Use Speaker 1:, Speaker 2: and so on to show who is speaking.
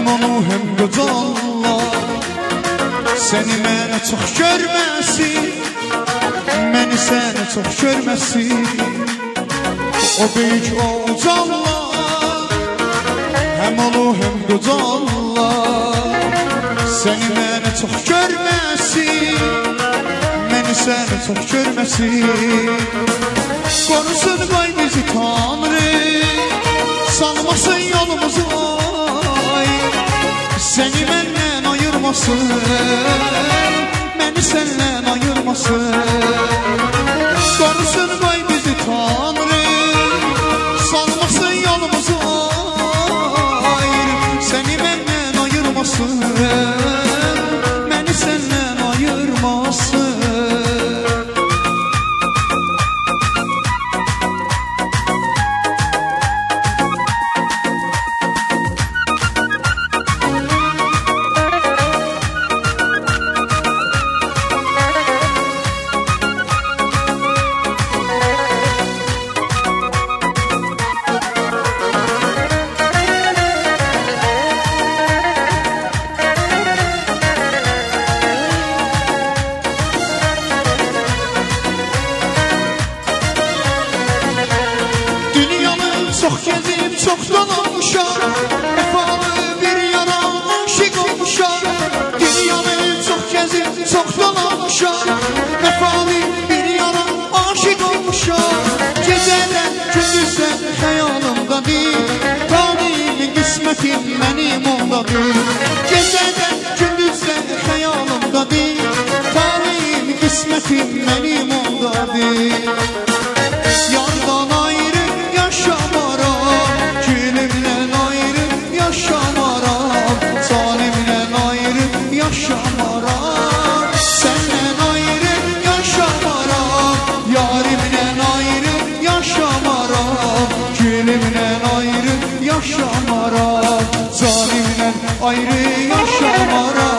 Speaker 1: Hem onu hem qocallar seni mənə çox görməsin, məni sənə çox görməsin. O böyük olacaqlar, hem onu hem qocallar seni mənə çox görməsin, məni sənə çox görməsin. Qorusun qoy bizi Tanrı, salmasın yolumuzu ay, seni məndən ayırmasın, məni səndən ayırmasın. Qorusun qoy bizi Tanrı, salmasın yolumuzu ay, seni məndən ayırmasın, məni səndən ayırmasın. Çox gezib, çox dolanmışam, vəfalı bir yana aşiq olmuşam. Dünyanı çox gezib, çox dolanmışam, vəfalı bir yana aşiq olmuşam. Gecədən, gündüzdən xəyalımdadır, talimin qismətim mənim ondadır. Gecədən, gündüzdən xəyalımdadır, talimin qismətim mənim ondadır. Yardan ayrı yaşamaram, gülümdən ayrı yaşamaram, zalimdən ayrı yaşamaram, səndən ayrı yaşamaram, yarimdən ayrı yaşamaram, gülümdən ayrı yaşamaram, zalimdən ayrı yaşamaram.